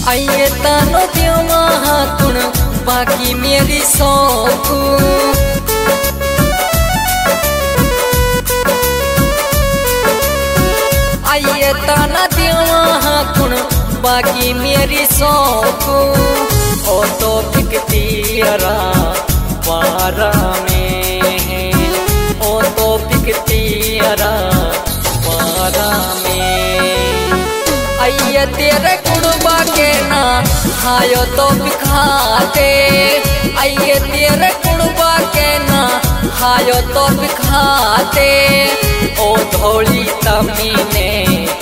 आइए तानो दियो महाकुण बाकी मेरी सौंप। आइए ताना दियो महाकुण बाकी मेरी सौंप। ओ तो बिकती अरा पारा में है, ओ तो बिकती अरा पारा में। आइए तेरे कुड़बा के ना हायो तो बिखाते। आइए तेरे कुड़बा के ना हायो तो बिखाते। ओ धोली तमीने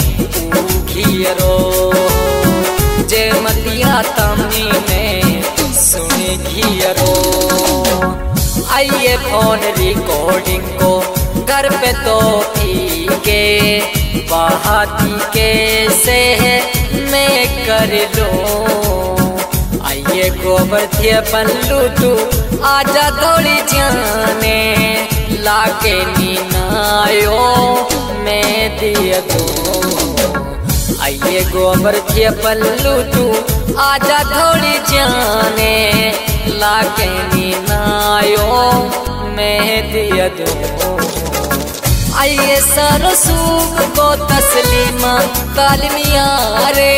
घियरो जे मतिया तमीने सुने घियरो। आइए फोन रिकॉर्डिंग को घर पे तो के बहाती कैसे मैं कर लूं। आइए गोवर्धन पल्लू तू आजा थोड़ी जाने लाके नीनायो मैं दिया दूं। आइए गोवर्धन पल्लू तू आजा थोड़ी जाने लाके नीनायो मैं दिया दूं। आइए सरसूख को तस्लीमा कालमिया रे।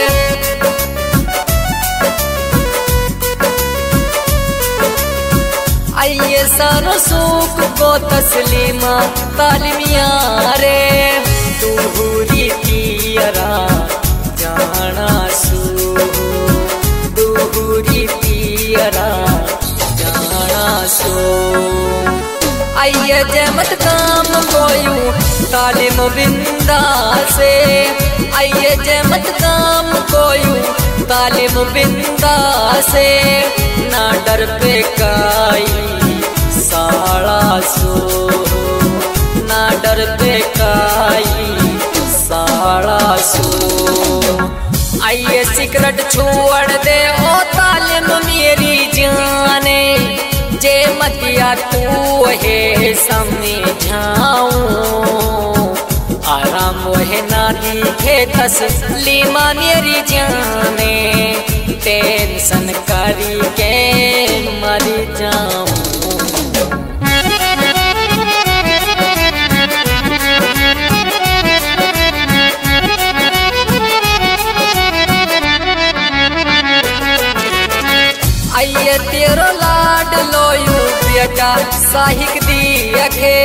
आइए सरसूख को तस्लीमा कालमिया रे। दूरी पियरा जाना सू, दूरी पियरा जाना सू। आइए जमत काम कोयू तालिम बिंदा से। आइए जमत काम कोयू तालिम बिंदा से। ना डर पे काई साड़ा सो, ना डर पे काई साड़ा सो। आइए सिगरेट छोड़ दे ओ तालिम मेरी जाने। जे मतिया तू है समझाऊं, आराम है ना दिखे तस्लीमा मेरी जाने। टेंशन करी के मर जाऊं। आइए तेरो लाड लोयू बेटा साहिक दी अखे।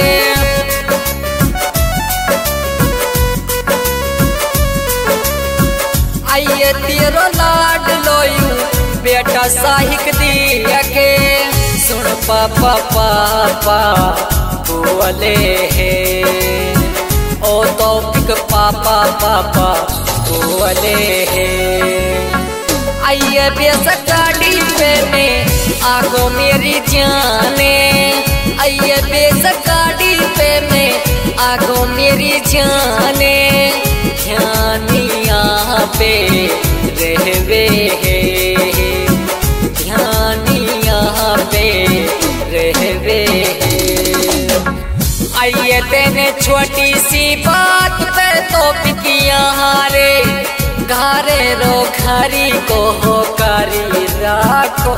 आइए तेरो लाड लोयू बेटा साहिक दी अखे। सुन पापा पापा बोले है, ओ तो पिक पापा पापा बोले है। आइए बेसगाड़ी पे में आगो मेरी जाने। आइए बेसगाड़ी पे में आगो मेरी जाने। ध्यानिया पे रहवे है, ध्यानिया पे रहवे है। आइए तेने छोटी सी बात पे तो पिकिया हारे। घरे रो घरी को हो करी राखो।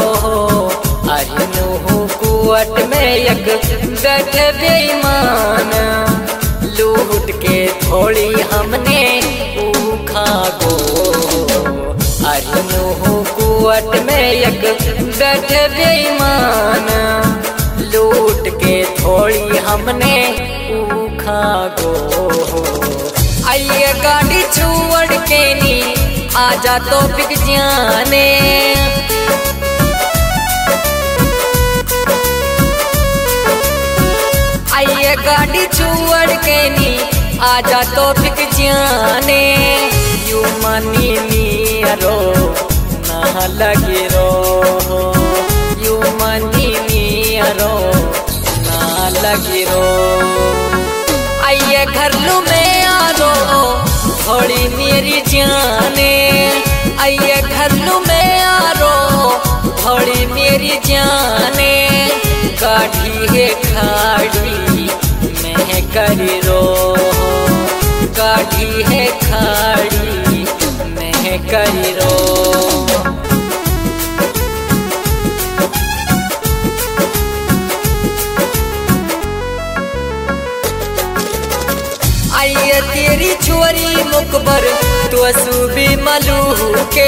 अहिनु कुवट में एक गठ बेईमान। लूट के थोड़ी हमने उखा गो। अहिनु कुवट में एक गठ बेईमान। लूट के थोड़ी हमने उखा गो। आइए गाड़ी छोड़ के नी आजा तो बिक जाने। आइए गाड़ी छोड़ के नी आजा तो बिक जाने। यू मनी रो ना लगी रो, यू मनी रो ना लगी रो। आइए घर लू में आरो थोड़ी मेरी जाने। आइए घर लू में आरो थोड़ी मेरी जाने। गाड़ी है खाड़ी मैं करी रो, गाड़ी है खाड़ी मैं काहे करी रो। आइए तेरी छोरी मुकबर तो सूबी मलू के,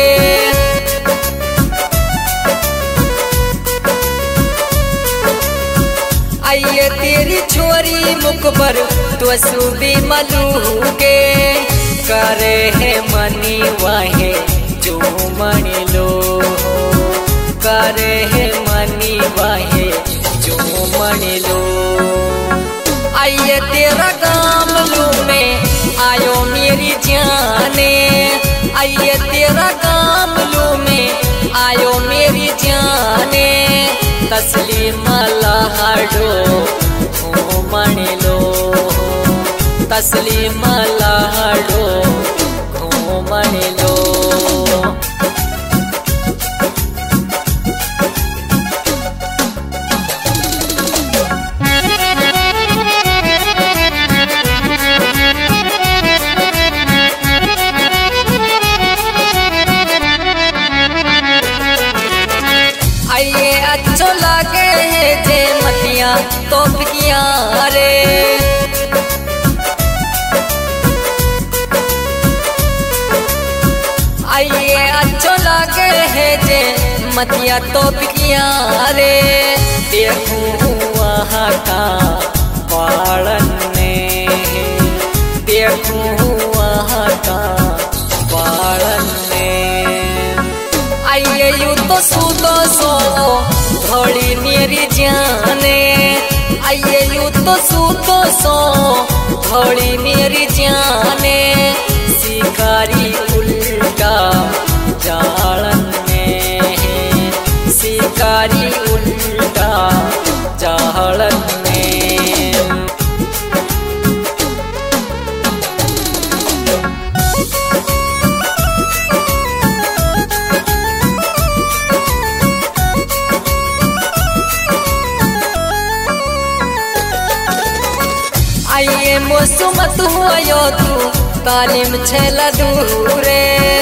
आइए तेरी छोरी मुकबर तो सूबी मलू के, करे है मनी वाहे जो मणि लो, करे है मनी वाहे जो मणि लो। आइए तेरा गाम लू में आयो मेरी जाने, आइए तेरा गाम लू में आयो मेरी जाने, तस्लीम लहड़ो घूमण लो, तस्लीम लहड़ो घूमण लो। आइए अच्छो लागे है जे मतिया तो पिकिया रे, आइए अच्छो लागे है जे मतिया तो पिकिया रे, देखूं वहाँ का पालन में, देखूं वहाँ का पालन में। आइए यू तो सूतो सो थोड़ी मेरी जाने, आइए यू तो सूतो सो थोड़ी मेरी जाने, शिकारी उल्टा जालन में, शिकारी उल्टा जालन में। आइए मौसमत हुआ तू तालीम छेला दूरे,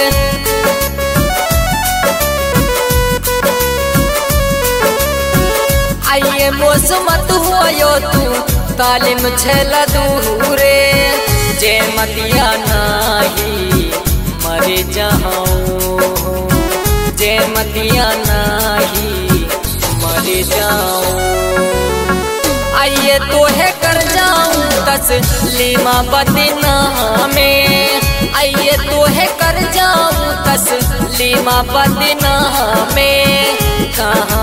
आइए मौसमत हुआ तू तालीम छेला दूरे, जे मतिया नाही मरे जाऊं, जे मतिया नाही मरे जाऊं। आइए तोहे कर जाऊं तस्लीमा बदनाम में, आइए तोहे कर जाऊं तस्लीमा बदनाम में, कहाँ